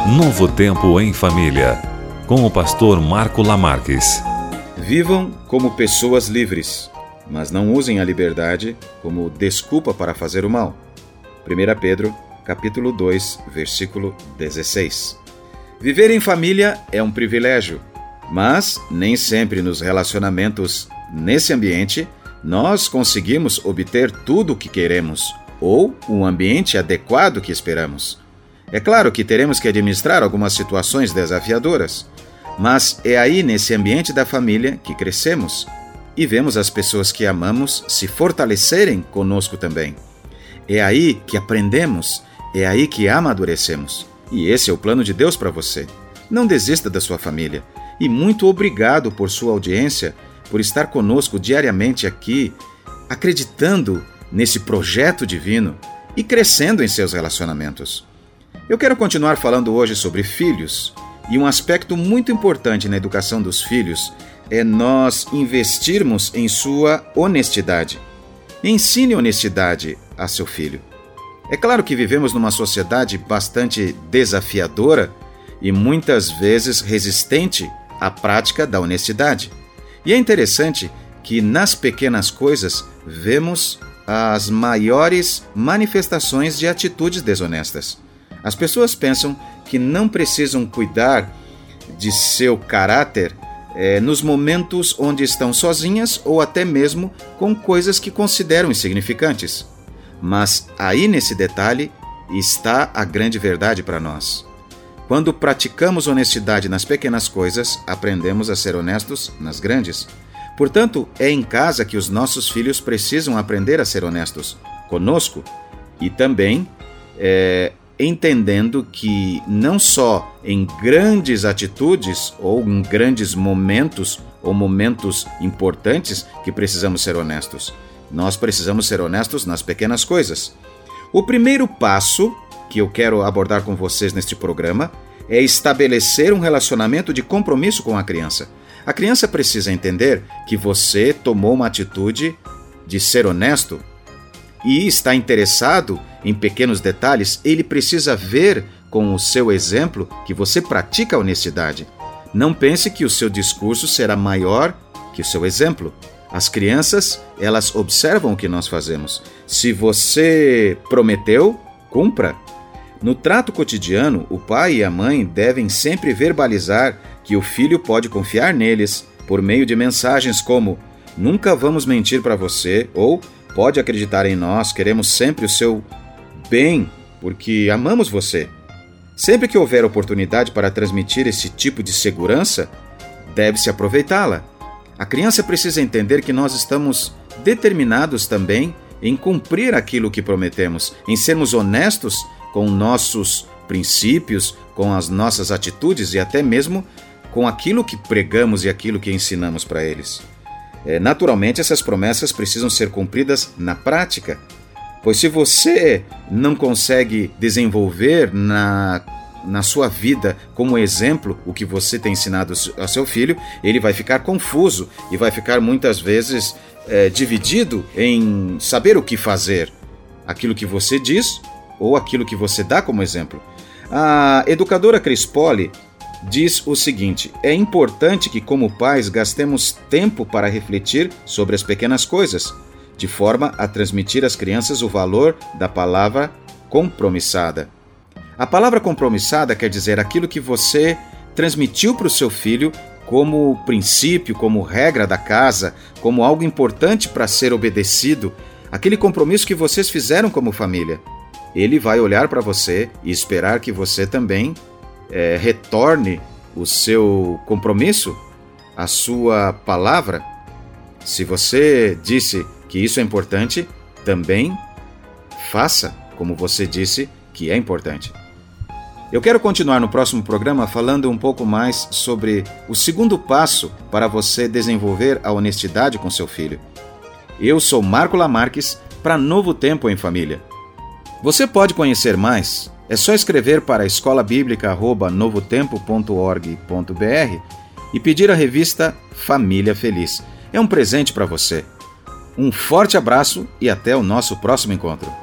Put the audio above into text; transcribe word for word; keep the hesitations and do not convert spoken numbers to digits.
Novo Tempo em Família, com o pastor Marco Lamarques. Vivam como pessoas livres, mas não usem a liberdade como desculpa para fazer o mal. primeira Pedro, capítulo dois, versículo dezesseis. Viver em família é um privilégio, mas nem sempre nos relacionamentos nesse ambiente nós conseguimos obter tudo o que queremos ou um ambiente adequado que esperamos. É claro que teremos que administrar algumas situações desafiadoras, mas é aí nesse ambiente da família que crescemos e vemos as pessoas que amamos se fortalecerem conosco também. É aí que aprendemos, é aí que amadurecemos. E esse é o plano de Deus para você. Não desista da sua família. E muito obrigado por sua audiência, por estar conosco diariamente aqui, acreditando nesse projeto divino e crescendo em seus relacionamentos. Eu quero continuar falando hoje sobre filhos, e um aspecto muito importante na educação dos filhos é nós investirmos em sua honestidade. Ensine honestidade a seu filho. É claro que vivemos numa sociedade bastante desafiadora e muitas vezes resistente à prática da honestidade. E é interessante que nas pequenas coisas vemos as maiores manifestações de atitudes desonestas. As pessoas pensam que não precisam cuidar de seu caráter eh, nos momentos onde estão sozinhas ou até mesmo com coisas que consideram insignificantes. Mas aí nesse detalhe está a grande verdade para nós. Quando praticamos honestidade nas pequenas coisas, aprendemos a ser honestos nas grandes. Portanto, é em casa que os nossos filhos precisam aprender a ser honestos conosco e também é, entendendo que não só em grandes atitudes ou em grandes momentos ou momentos importantes que precisamos ser honestos. Nós precisamos ser honestos nas pequenas coisas. O primeiro passo que eu quero abordar com vocês neste programa é estabelecer um relacionamento de compromisso com a criança. A criança precisa entender que você tomou uma atitude de ser honesto e está interessado em pequenos detalhes. Ele precisa ver com o seu exemplo que você pratica a honestidade. Não pense que o seu discurso será maior que o seu exemplo. As crianças, elas observam o que nós fazemos. Se você prometeu, cumpra. No trato cotidiano, o pai e a mãe devem sempre verbalizar que o filho pode confiar neles por meio de mensagens como "Nunca vamos mentir para você" ou "Pode acreditar em nós, queremos sempre o seu bem, porque amamos você". Sempre que houver oportunidade para transmitir esse tipo de segurança, deve-se aproveitá-la. A criança precisa entender que nós estamos determinados também em cumprir aquilo que prometemos, em sermos honestos com nossos princípios, com as nossas atitudes e até mesmo com aquilo que pregamos e aquilo que ensinamos para eles. É, naturalmente, essas promessas precisam ser cumpridas na prática, pois se você não consegue desenvolver na, na sua vida como exemplo o que você tem ensinado a seu filho, ele vai ficar confuso e vai ficar muitas vezes é, dividido em saber o que fazer, aquilo que você diz ou aquilo que você dá como exemplo. A educadora Chris Polly diz o seguinte: é importante que, como pais, gastemos tempo para refletir sobre as pequenas coisas, de forma a transmitir às crianças o valor da palavra compromissada. A palavra compromissada quer dizer aquilo que você transmitiu para o seu filho como princípio, como regra da casa, como algo importante para ser obedecido, aquele compromisso que vocês fizeram como família. Ele vai olhar para você e esperar que você também é, retorne o seu compromisso, a sua palavra. Se você disse que isso é importante, também faça como você disse que é importante. Eu quero continuar no próximo programa falando um pouco mais sobre o segundo passo para você desenvolver a honestidade com seu filho. Eu sou Marco Lamarques para Novo Tempo em Família. Você pode conhecer mais, é só escrever para escola bíblica arroba novo tempo ponto org ponto br e pedir a revista Família Feliz. É um presente para você. Um forte abraço e até o nosso próximo encontro.